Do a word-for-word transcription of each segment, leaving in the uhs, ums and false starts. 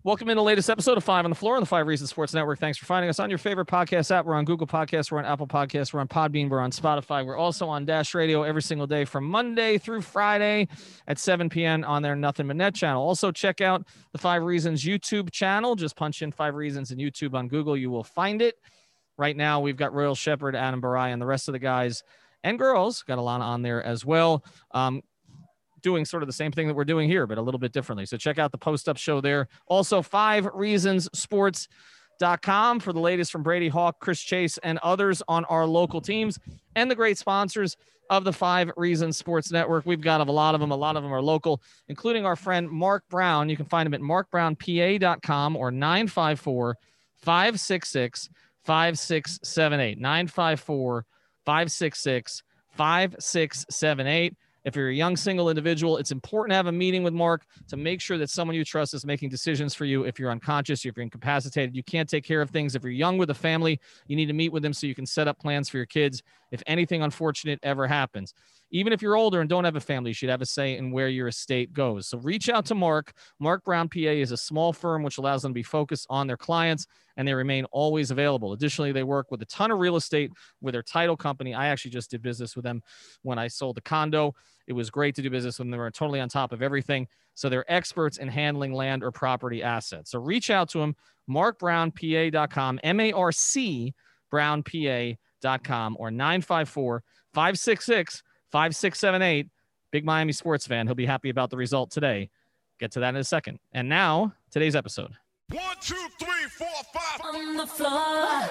Welcome in the latest episode of Five on the Floor on the Five Reasons Sports Network. Thanks for finding us on your favorite podcast app. We're on Google Podcasts, we're on Apple Podcasts, we're on Podbean, we're on Spotify. We're also on Dash Radio every single day from Monday through Friday at seven p.m. on their Nothing But Net channel. Also, check out the Five Reasons YouTube channel. Just punch in Five Reasons in YouTube on Google. You will find it. Right now, we've got Royal Shepherd, Adam Barai, and the rest of the guys and girls. Got a lot on there as well. Um, doing sort of the same thing that we're doing here, but a little bit differently. So check out the post-up show there. Also, five reasons sports dot com for the latest from Brady Hawk, Chris Chase, and others on our local teams and the great sponsors of the Five Reasons Sports Network. We've got a lot of them. A lot of them are local, including our friend Mark Brown. You can find him at mark brown p a dot com or nine five four, five six six, five six seven eight. nine five four, five six six, five six seven eight. If you're a young single individual, it's important to have a meeting with Mark to make sure that someone you trust is making decisions for you. If you're unconscious, if you're incapacitated, you can't take care of things. If you're young with a family, you need to meet with them so you can set up plans for your kids if anything unfortunate ever happens. Even if you're older and don't have a family, you should have a say in where your estate goes. So reach out to Mark. Mark Brown P A is a small firm which allows them to be focused on their clients, and they remain always available. Additionally, they work with a ton of real estate with their title company. I actually just did business with them when I sold the condo. It was great to do business with them. They were totally on top of everything. So they're experts in handling land or property assets. So reach out to them, mark brown p a dot com, M A R C brown p a dot com, or nine five four, five six six, five six seven eight. Big Miami sports fan. He'll be happy about the result today. Get to that in a second. And now, today's episode. One, two, three, four, five. On the floor.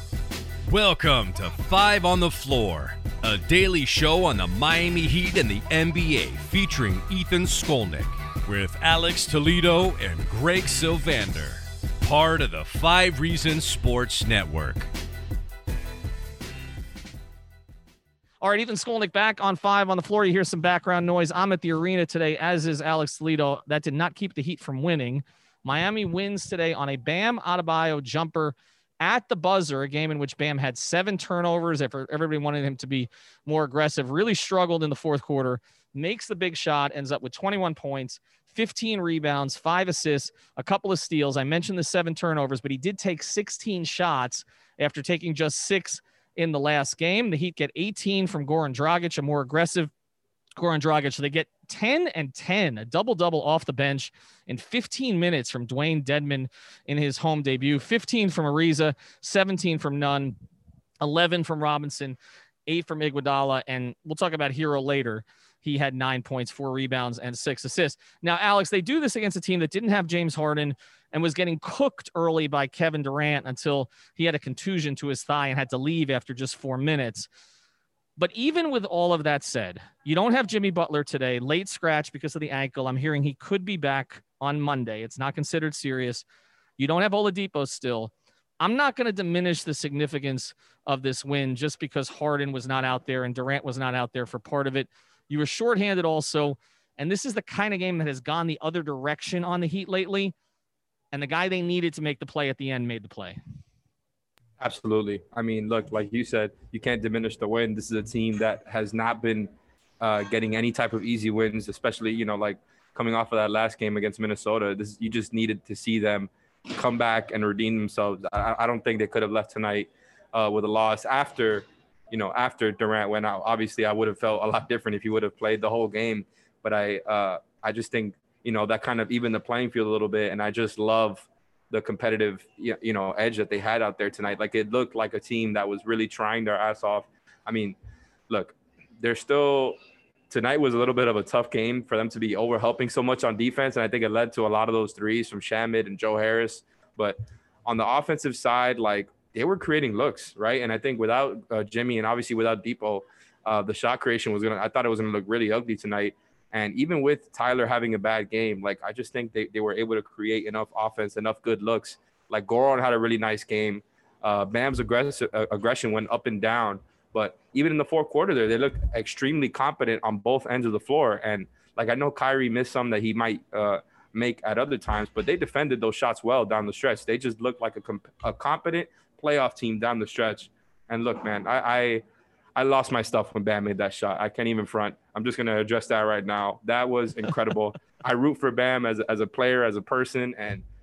Welcome to Five on the Floor, a daily show on the Miami Heat and the N B A featuring Ethan Skolnick with Alex Toledo and Greg Sylvander, part of the Five Reasons Sports Network. All right, Ethan Skolnick back on Five on the Floor. You hear some background noise. I'm at the arena today, as is Alex Toledo. That did not keep the Heat from winning. Miami wins today on a Bam Adebayo jumper at the buzzer, a game in which Bam had seven turnovers. Everybody wanted him to be more aggressive, really struggled in the fourth quarter, makes the big shot, ends up with twenty-one points, fifteen rebounds, five assists, a couple of steals. I mentioned the seven turnovers, but he did take sixteen shots after taking just six in the last game. The Heat get eighteen from Goran Dragic, a more aggressive Goran Dragic. So they get ten and ten, a double-double off the bench in fifteen minutes from Dwayne Dedmon in his home debut, fifteen from Ariza, seventeen from Nunn, eleven from Robinson, eight from Iguodala, and we'll talk about Hero later. He had nine points, four rebounds, and six assists. Now, Alex, they do this against a team that didn't have James Harden and was getting cooked early by Kevin Durant until he had a contusion to his thigh and had to leave after just four minutes. But even with all of that said, you don't have Jimmy Butler today, late scratch because of the ankle. I'm hearing he could be back on Monday. It's not considered serious. You don't have Oladipo still. I'm not going to diminish the significance of this win just because Harden was not out there and Durant was not out there for part of it. You were shorthanded also, and this is the kind of game that has gone the other direction on the Heat lately, and the guy they needed to make the play at the end made the play. Absolutely. I mean, look, like you said, you can't diminish the win. This is a team that has not been uh, getting any type of easy wins, especially, you know, like coming off of that last game against Minnesota. This you just needed to see them come back and redeem themselves. I, I don't think they could have left tonight uh, with a loss after, you know, after Durant went out. Obviously, I would have felt a lot different if he would have played the whole game. But I, uh, I just think, you know, that kind of evened the playing field a little bit. And I just love the competitive, you know, edge that they had out there tonight. Like, it looked like a team that was really trying their ass off. I mean, look, they're still – tonight was a little bit of a tough game for them to be over-helping so much on defense, and I think it led to a lot of those threes from Shamet and Joe Harris. But on the offensive side, like, they were creating looks, right? And I think without uh, Jimmy and obviously without Depot, uh, the shot creation was going to – I thought it was going to look really ugly tonight. And even with Tyler having a bad game, like, I just think they, they were able to create enough offense, enough good looks. Like, Goran had a really nice game. Uh, Bam's aggressive, uh, aggression went up and down. But even in the fourth quarter there, they looked extremely competent on both ends of the floor. And, like, I know Kyrie missed some that he might uh, make at other times, but they defended those shots well down the stretch. They just looked like a, comp- a competent playoff team down the stretch. And, look, man, I, I – I lost my stuff when Bam made that shot. I can't even front. I'm just going to address that right now. That was incredible. I root for Bam as, as a player, as a person, and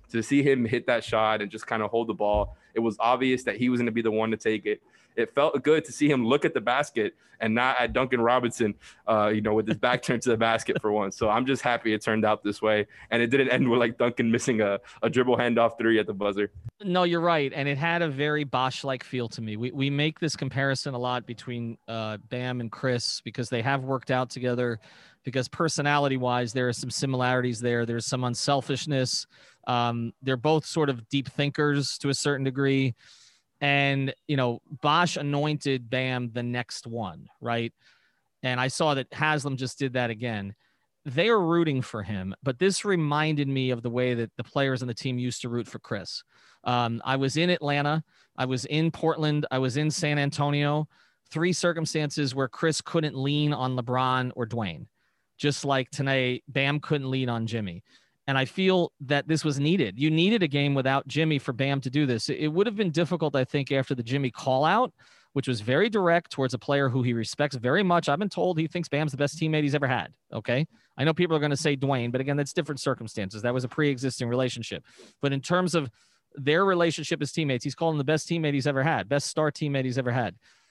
to see him hit that shot and just kind of hold the ball, it was obvious that he was going to be the one to take it. It felt good to see him look at the basket and not at Duncan Robinson, uh, you know, with his back turned to the basket for once. So I'm just happy it turned out this way. And it didn't end with like Duncan missing a, a dribble handoff three at the buzzer. No, you're right. And it had a very Bosh-like feel to me. We we make this comparison a lot between uh, Bam and Chris because they have worked out together, because personality-wise, there are some similarities there. There's some unselfishness. Um, they're both sort of deep thinkers to a certain degree. And, you know, Bosh anointed Bam the next one, right? And I saw that Haslam just did that again. They are rooting for him, but this reminded me of the way that the players on the team used to root for Chris. Um, I was in Atlanta. I was in Portland. I was in San Antonio. Three circumstances where Chris couldn't lean on LeBron or Dwayne, just like tonight, Bam couldn't lean on Jimmy. And I feel that this was needed. You needed a game without Jimmy for Bam to do this. It would have been difficult, I think, after the Jimmy call out, which was very direct towards a player who he respects very much. I've been told he thinks Bam's the best teammate he's ever had. Okay. I know people are going to say Dwayne, but again, that's different circumstances. That was a pre-existing relationship. But in terms of their relationship as teammates, he's called him the best teammate he's ever had, best star teammate he's ever had.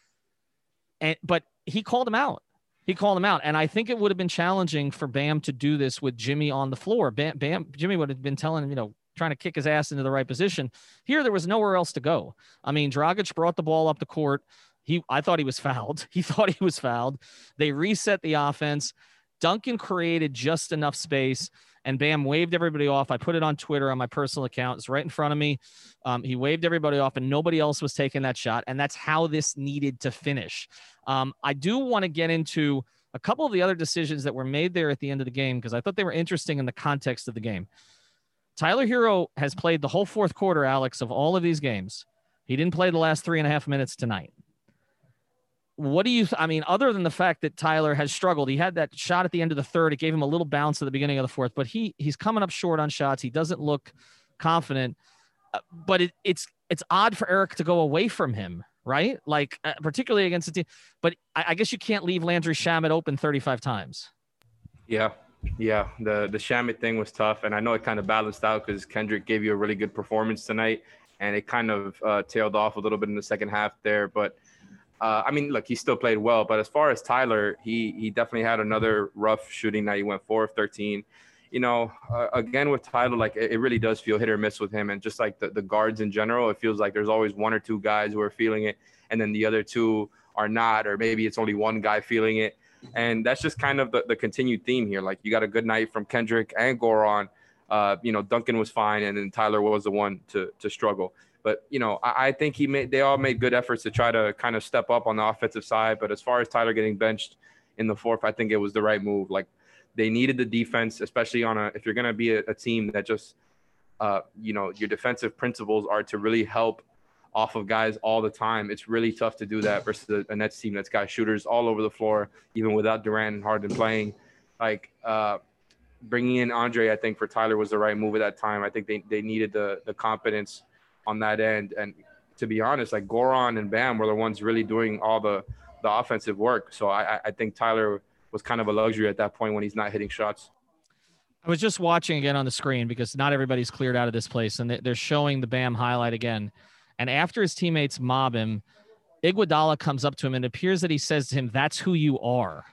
And, but he called him out. He called him out. And I think it would have been challenging for Bam to do this with Jimmy on the floor. Bam, Bam, Jimmy would have been telling him, you know, trying to kick his ass into the right position. Here, there was nowhere else to go. I mean, Dragic brought the ball up the court. He, I thought he was fouled. He thought he was fouled. They reset the offense. Duncan created just enough space, and Bam waved everybody off. I put it on Twitter on my personal account. It's right in front of me. Um, he waved everybody off, and nobody else was taking that shot, and that's how this needed to finish. Um, I do want to get into a couple of the other decisions that were made there at the end of the game because I thought they were interesting in the context of the game. Tyler Hero has played the whole fourth quarter, Alex, of all of these games. He didn't play the last three and a half minutes tonight. What do you, I mean, other than the fact that Tyler has struggled, he had that shot at the end of the third. It gave him a little bounce at the beginning of the fourth, but he he's coming up short on shots. He doesn't look confident, uh, but it, it's, it's odd for Eric to go away from him, right? Like uh, particularly against the team, but I, I guess you can't leave Landry Shamet open thirty-five times. Yeah. Yeah. The, the Shamet thing was tough. And I know it kind of balanced out because Kendrick gave you a really good performance tonight and it kind of uh, tailed off a little bit in the second half there, but Uh, I mean, look, he still played well, but as far as Tyler, he he definitely had another rough shooting night. He went four of thirteen. You know, uh, again with Tyler, like it, it really does feel hit or miss with him, and just like the, the guards in general, it feels like there's always one or two guys who are feeling it, and then the other two are not, or maybe it's only one guy feeling it, and that's just kind of the, the continued theme here. Like you got a good night from Kendrick and Goran. Uh, you know, Duncan was fine, and then Tyler was the one to to struggle. But, you know, I, I think he made they all made good efforts to try to kind of step up on the offensive side. But as far as Tyler getting benched in the fourth, I think it was the right move. Like they needed the defense, especially on a if you're going to be a, a team that just, uh, you know, your defensive principles are to really help off of guys all the time. It's really tough to do that versus a, a Nets team that's got shooters all over the floor, even without Durant and Harden playing. Like uh, bringing in Andre, I think for Tyler was the right move at that time. I think they, they needed the the competence on that end. And to be honest, like Goran and Bam were the ones really doing all the, the offensive work. So I, I think Tyler was kind of a luxury at that point when he's not hitting shots. I was just watching again on the screen because not everybody's cleared out of this place and they're showing the Bam highlight again. And after his teammates mob him, Iguodala comes up to him and it appears that he says to him, "That's who you are,"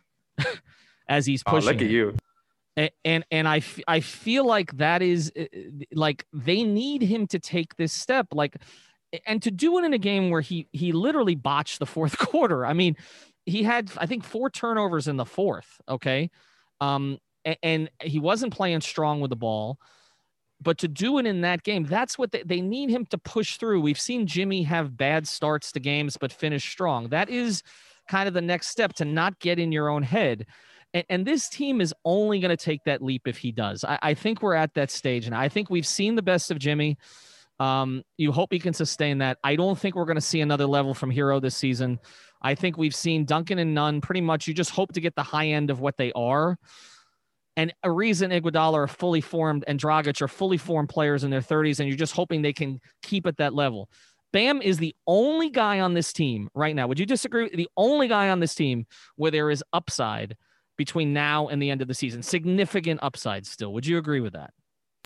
as he's pushing. Oh, look at him. you. And, and and I, f- I feel like that is like they need him to take this step, like, and to do it in a game where he he literally botched the fourth quarter. I mean, he had I think four turnovers in the fourth. Okay, um, and, and he wasn't playing strong with the ball, but to do it in that game, that's what they, they need him to push through. We've seen Jimmy have bad starts to games but finish strong. That is kind of the next step, to not get in your own head. And, and this team is only going to take that leap if he does. I, I think we're at that stage, and I think we've seen the best of Jimmy. Um, you hope he can sustain that. I don't think we're going to see another level from Hero this season. I think we've seen Duncan and Nunn pretty much. You just hope to get the high end of what they are. And Ariza and Iguodala are fully formed, and Dragic are fully formed players in their thirties, and you're just hoping they can keep at that level. Bam is the only guy on this team right now. Would you disagree? The only guy on this team where there is upside between now and the end of the season, significant upside still. Would you agree with that?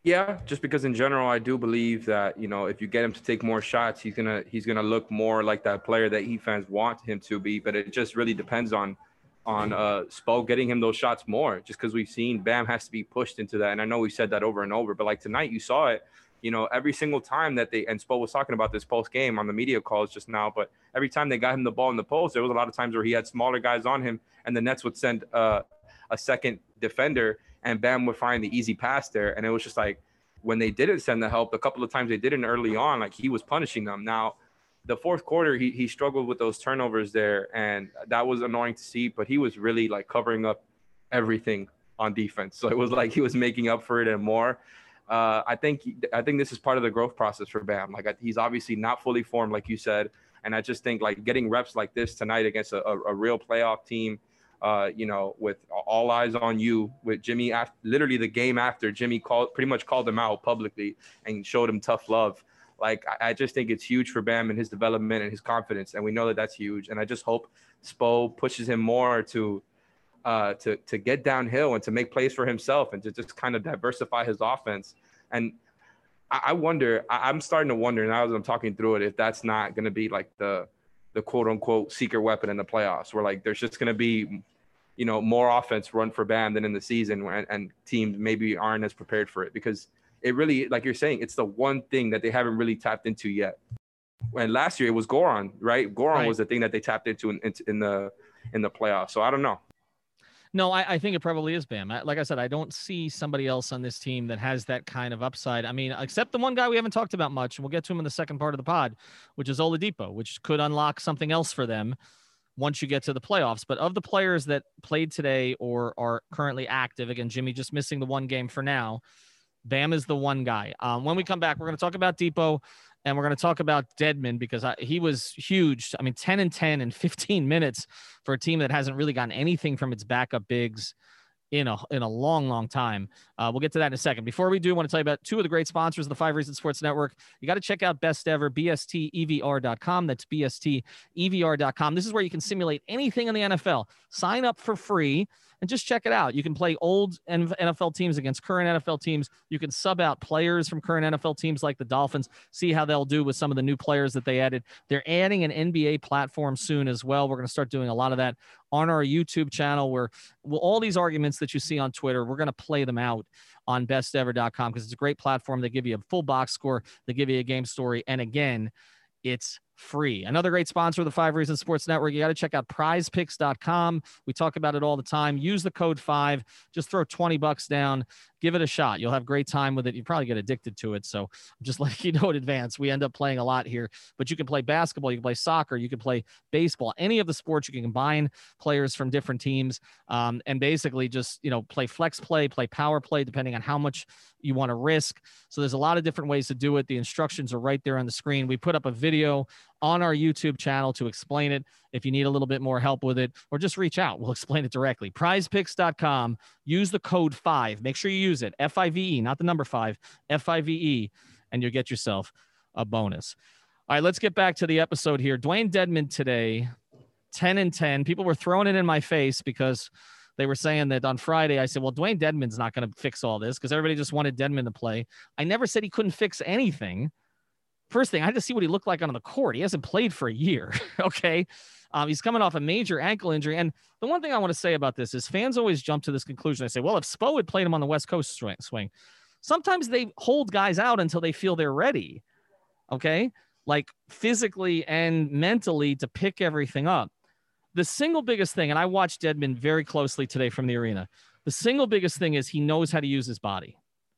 Yeah, just because in general, I do believe that, you know, if you get him to take more shots, he's gonna he's gonna look more like that player that Heat fans want him to be. But it just really depends on on uh Spo getting him those shots more, just because we've seen Bam has to be pushed into that. And I know we said that over and over, but like tonight you saw it, you know, every single time that they, and Spo was talking about this post game on the media calls just now, but every time they got him the ball in the post, there was a lot of times where he had smaller guys on him and the Nets would send uh, a second defender and Bam would find the easy pass there. And it was just like, when they didn't send the help, a couple of times they didn't early on, like he was punishing them. Now, the fourth quarter, he he struggled with those turnovers there, and that was annoying to see, but he was really like covering up everything on defense. So it was like he was making up for it and more. Uh, I think I think this is part of the growth process for Bam. Like he's obviously not fully formed, like you said, and I just think like getting reps like this tonight against a, a, a real playoff team, Uh, you know, with all eyes on you, with Jimmy, after, literally the game after Jimmy called, pretty much called him out publicly and showed him tough love. Like, I, I just think it's huge for Bam and his development and his confidence. And we know that that's huge. And I just hope Spo pushes him more to, uh, to, to get downhill and to make plays for himself and to just kind of diversify his offense. And I, I wonder, I, I'm starting to wonder now as I'm talking through it, if that's not going to be like the, the quote unquote secret weapon in the playoffs, where like, there's just going to be, you know, more offense run for Bam than in the season, and, and teams maybe aren't as prepared for it, because it really, like you're saying, it's the one thing that they haven't really tapped into yet. And last year it was Goran, right? Goran right. was the thing that they tapped into in, in, in the in the playoffs. So I don't know. No, I, I think it probably is Bam. I, like I said, I don't see somebody else on this team that has that kind of upside. I mean, except the one guy we haven't talked about much, and we'll get to him in the second part of the pod, which is Oladipo, which could unlock something else for them once you get to the playoffs. But of the players that played today or are currently active, again, Jimmy just missing the one game for now, Bam is the one guy. Um, when we come back, we're going to talk about Depot, and we're going to talk about Dedmon, because I, he was huge. I mean, ten and ten in fifteen minutes for a team that hasn't really gotten anything from its backup bigs in a in a long, long time. Uh, we'll get to that in a second. Before we do, I want to tell you about two of the great sponsors of the Five Reasons Sports Network. You got to check out Best Ever, B S T E V R dot com. That's B S T E V R dot com. This is where you can simulate anything in the N F L. Sign up for free and just check it out. You can play old N F L teams against current N F L teams. You can sub out players from current N F L teams like the Dolphins, see how they'll do with some of the new players that they added. They're adding an N B A platform soon as well. We're going to start doing a lot of that on our YouTube channel, where well, all these arguments that you see on Twitter, we're going to play them out on best ever dot com, because it's a great platform. They give you a full box score. They give you a game story. And again, it's free. Another great sponsor of the Five Reasons Sports Network. You got to check out prize picks dot com. We talk about it all the time. Use the code five. Just throw twenty bucks down. Give it a shot. You'll have a great time with it. You probably get addicted to it. So I'm just letting you know in advance. We end up playing a lot here, but you can play basketball. You can play soccer. You can play baseball. Any of the sports, you can combine players from different teams, um, and basically just, you know, play flex play, play power play, depending on how much you want to risk. So there's a lot of different ways to do it. The instructions are right there on the screen. We put up a video on our YouTube channel to explain it. If you need a little bit more help with it, or just reach out, we'll explain it directly. prize picks dot com. Use the code five. Make sure you use it. F I V E, not the number five, F I V E, and you'll get yourself a bonus. All right, let's get back to the episode here. Dwayne Dedmon today, ten and ten. People were throwing it in my face because they were saying that on Friday. I said, well, Dwayne Dedmon's not going to fix all this, because everybody just wanted Dedmon to play. I never said he couldn't fix anything. First thing, I had to see what he looked like on the court. He hasn't played for a year. Okay. Um, he's coming off a major ankle injury. And the one thing I want to say about this is fans always jump to this conclusion. I say, well, if Spo had played him on the West Coast swing, swing, sometimes they hold guys out until they feel they're ready. Okay. Like physically and mentally to pick everything up. The single biggest thing, and I watched Dedmon very closely today from the arena. The single biggest thing is he knows how to use his body.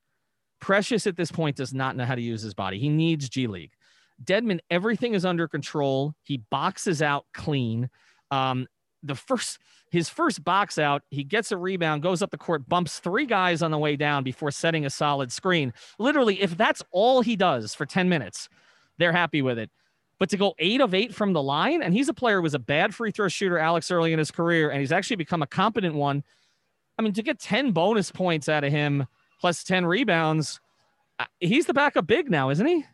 Precious at this point does not know how to use his body. He needs G League. Dedmon, everything is under control. He boxes out clean. Um, the first, his first box out, he gets a rebound, goes up the court, bumps three guys on the way down before setting a solid screen. Literally, if that's all he does for ten minutes, they're happy with it. But to go eight of eight from the line, and he's a player who was a bad free throw shooter, Alex, early in his career, and he's actually become a competent one. I mean, to get ten bonus points out of him, plus ten rebounds, he's the backup big now, isn't he?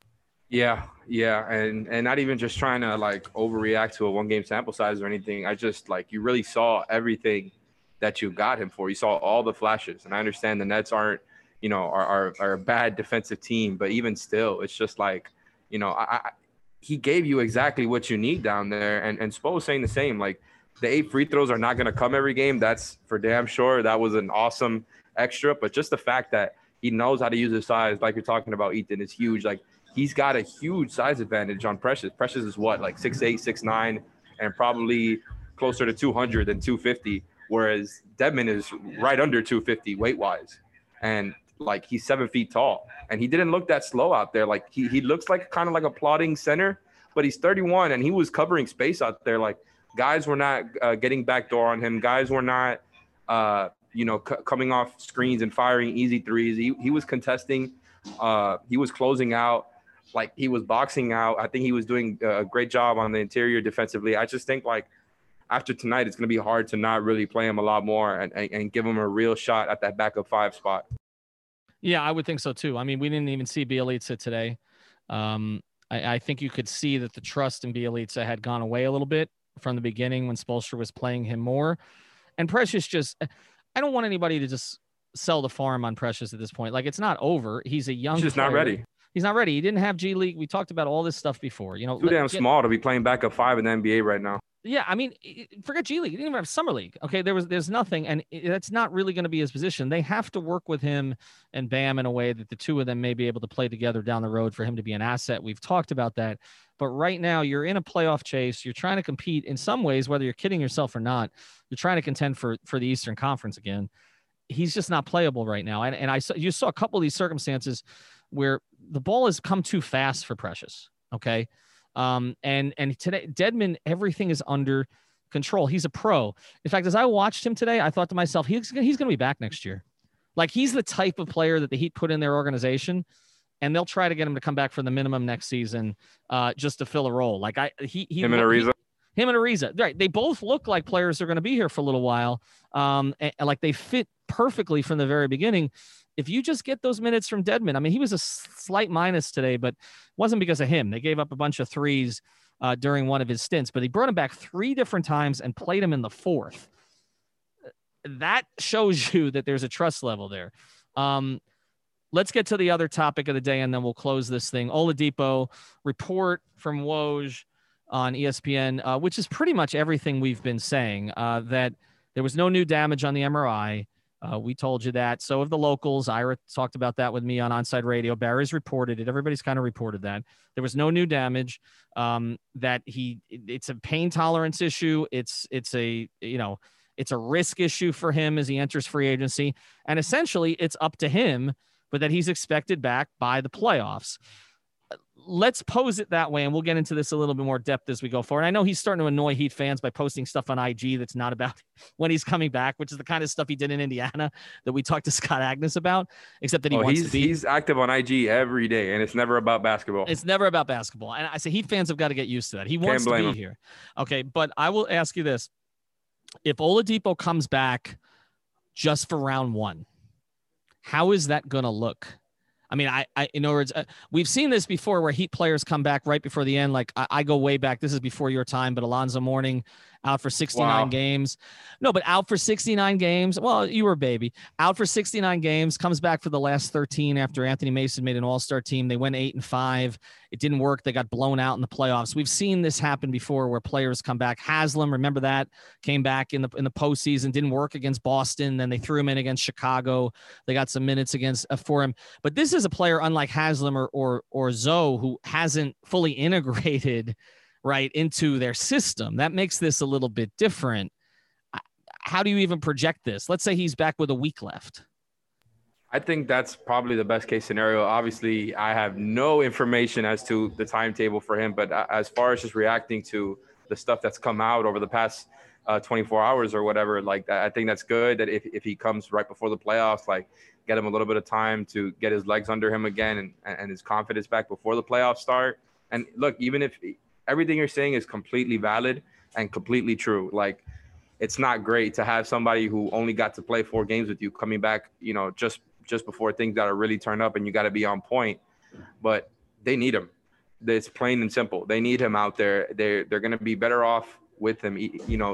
Yeah, yeah, and and not even just trying to like overreact to a one game sample size or anything. I just like you really saw everything that you got him for. You saw all the flashes, and I understand the Nets aren't, you know, are, are, are a bad defensive team. But even still, it's just like, you know, I, I he gave you exactly what you need down there. And, and Spo was saying the same, like the eight free throws are not going to come every game. That's for damn sure. That was an awesome extra. But just the fact that he knows how to use his size, like you're talking about, Ethan, is huge. Like he's got a huge size advantage on Precious. Precious is what, like six eight, six nine, and probably closer to two hundred than two fifty. Whereas Dedmon is right under two fifty weight-wise. And like he's seven feet tall, and he didn't look that slow out there. Like he he looks like kind of like a plodding center, but he's thirty-one, and he was covering space out there. Like guys were not uh, getting backdoor on him. Guys were not, uh, you know, c- coming off screens and firing easy threes. He he was contesting. Uh, he was closing out. Like he was boxing out. I think he was doing a great job on the interior defensively. I just think like after tonight, it's going to be hard to not really play him a lot more and, and, and give him a real shot at that backup five spot. Yeah, I would think so too. I mean, we didn't even see Bjelica today. Um, I, I think you could see that the trust in Bjelica had gone away a little bit from the beginning when Spoelstra was playing him more. And Precious just, I don't want anybody to just sell the farm on Precious at this point. Like it's not over. He's a young He's just player. not ready. He's not ready. He didn't have G League. We talked about all this stuff before. You know, Too damn get, small to be playing backup five in the N B A right now. Yeah, I mean, forget G League. He didn't even have Summer League. Okay, there was there's nothing, and that's not really going to be his position. They have to work with him and Bam in a way that the two of them may be able to play together down the road for him to be an asset. We've talked about that. But right now, you're in a playoff chase. You're trying to compete in some ways, whether you're kidding yourself or not. You're trying to contend for for the Eastern Conference again. He's just not playable right now. And and I saw you saw a couple of these circumstances where the ball has come too fast for Precious. Okay. Um, and, and today, Dedmon, everything is under control. He's a pro. In fact, as I watched him today, I thought to myself, he's, he's going to be back next year. Like he's the type of player that the Heat put in their organization, and they'll try to get him to come back for the minimum next season, uh, just to fill a role. Like I, he, he, him and Ariza. He, him and Ariza. Right. They both look like players that are going to be here for a little while. Um, and, and like they fit perfectly from the very beginning. If you just get those minutes from Dedmon, I mean, he was a slight minus today, but it wasn't because of him. They gave up a bunch of threes uh, during one of his stints, but he brought him back three different times and played him in the fourth. That shows you that there's a trust level there. Um, let's get to the other topic of the day, and then we'll close this thing. Oladipo report from Woj on E S P N, uh, which is pretty much everything we've been saying, uh, that there was no new damage on the M R I. Uh, we told you that. So have the locals. Ira talked about that with me on Onside Radio. Barry's reported it. Everybody's kind of reported that. There was no new damage. Um, that he, it's a pain tolerance issue. It's, it's a, you know, it's a risk issue for him as he enters free agency. And essentially it's up to him, but that he's expected back by the playoffs. Let's pose it that way, and we'll get into this a little bit more depth as we go forward. I know he's starting to annoy Heat fans by posting stuff on I G that's not about when he's coming back, which is the kind of stuff he did in Indiana that we talked to Scott Agnes about, except that he oh, wants he's, to be. He's active on I G every day, and it's never about basketball. It's never about basketball. And I say Heat fans have got to get used to that. He wants to be him. here. Okay, but I will ask you this. If Oladipo comes back just for round one, how is that going to look? I mean, I, I, in other words, uh, we've seen this before where Heat players come back right before the end. Like I, I go way back. This is before your time, but Alonzo Mourning out for sixty-nine Wow. games. No, but out for sixty-nine games. Well, you were a baby. Out for sixty-nine games, comes back for the last thirteen after Anthony Mason made an all-star team. They went eight and five. It didn't work. They got blown out in the playoffs. We've seen this happen before where players come back. Haslam, remember that? Came back in the in the postseason, didn't work against Boston. Then they threw him in against Chicago. They got some minutes against uh, for him. But this is a player unlike Haslam or or or Zoe who hasn't fully integrated right into their system. That makes this a little bit different. How do you even project this? Let's say he's back with a week left. I think that's probably the best case scenario. Obviously, I have no information as to the timetable for him, but as far as just reacting to the stuff that's come out over the past uh, twenty-four hours or whatever, like that, I think that's good that if, if he comes right before the playoffs, like get him a little bit of time to get his legs under him again and, and his confidence back before the playoffs start. And look, even if everything you're saying is completely valid and completely true, like it's not great to have somebody who only got to play four games with you coming back, you know, just just before things got to really turn up and you got to be on point. But they need him. It's plain and simple. They need him out there. They're, they're going to be better off with him. You know,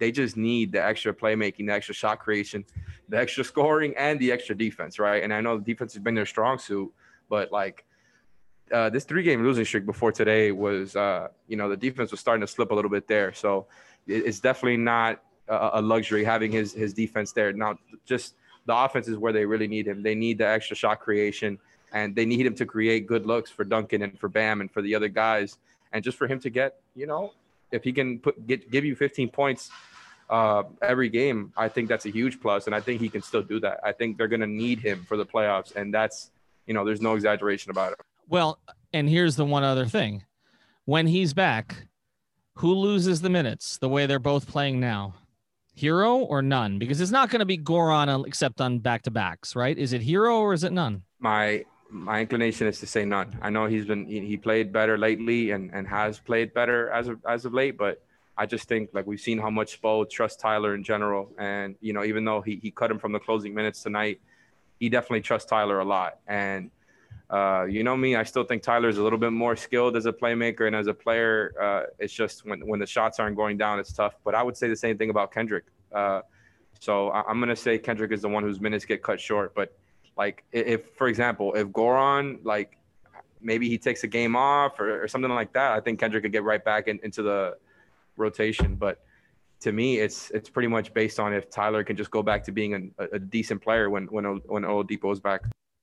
they just need the extra playmaking, the extra shot creation, the extra scoring, and the extra defense, right? And I know the defense has been their strong suit, but like uh, this three-game losing streak before today was, uh, you know, the defense was starting to slip a little bit there. So it, it's definitely not a, a luxury having his his defense there. Now, just the offense is where they really need him. They need the extra shot creation, and they need him to create good looks for Duncan and for Bam and for the other guys. And just for him to get, you know, if he can put get give you fifteen points uh, every game, I think that's a huge plus. And I think he can still do that. I think they're going to need him for the playoffs. And that's, you know, there's no exaggeration about it. Well, and here's the one other thing. When he's back, who loses the minutes the way they're both playing now? Hero or none? Because it's not going to be Goran except on back-to-backs, right? Is it Hero or is it none? My my inclination is to say none. I know he's been he, he played better lately and, and has played better as of as of late, but I just think like we've seen how much Spo trusts Tyler in general. And, you know, even though he, he cut him from the closing minutes tonight, he definitely trusts Tyler a lot. And, uh, you know me, I still think Tyler's a little bit more skilled as a playmaker and as a player. Uh, it's just when, when the shots aren't going down, it's tough. But I would say the same thing about Kendrick. Uh, so I, I'm going to say Kendrick is the one whose minutes get cut short. But, like, if, for example, if Goran, like, maybe he takes a game off or, or something like that, I think Kendrick could get right back in, into the rotation. But to me, it's it's pretty much based on if Tyler can just go back to being a, a decent player when when when Oladipo's back.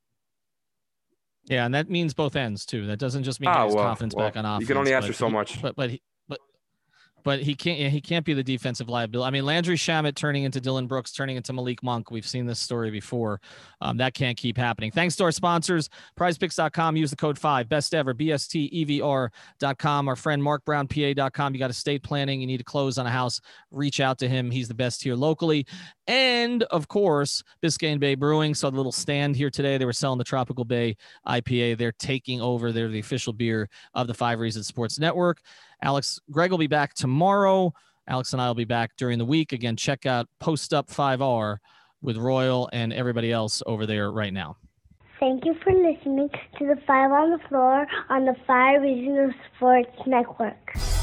Yeah, and that means both ends too. That doesn't just mean ah, his well, confidence well, back on offense. You can only answer but so he, much. But but he, but but he can't he can't be the defensive liability. I mean, Landry Shamet turning into Dylan Brooks, turning into Malik Monk. We've seen this story before. Um, that can't keep happening. Thanks to our sponsors, prize picks dot com. Use the code five, best ever, B S T E V R dot com. Our friend Mark Brown P A dot com. You got estate planning. You need to close on a house. Reach out to him. He's the best here locally. And, of course, Biscayne Bay Brewing. Saw the little stand here today. They were selling the Tropical Bay I P A. They're taking over. They're the official beer of the Five Reasons Sports Network. Alex, Greg will be back tomorrow. Alex and I will be back during the week. Again, check out Post Up five R with Royal and everybody else over there right now. Thank you for listening to the Five on the Floor on the Five Reasons Sports Network.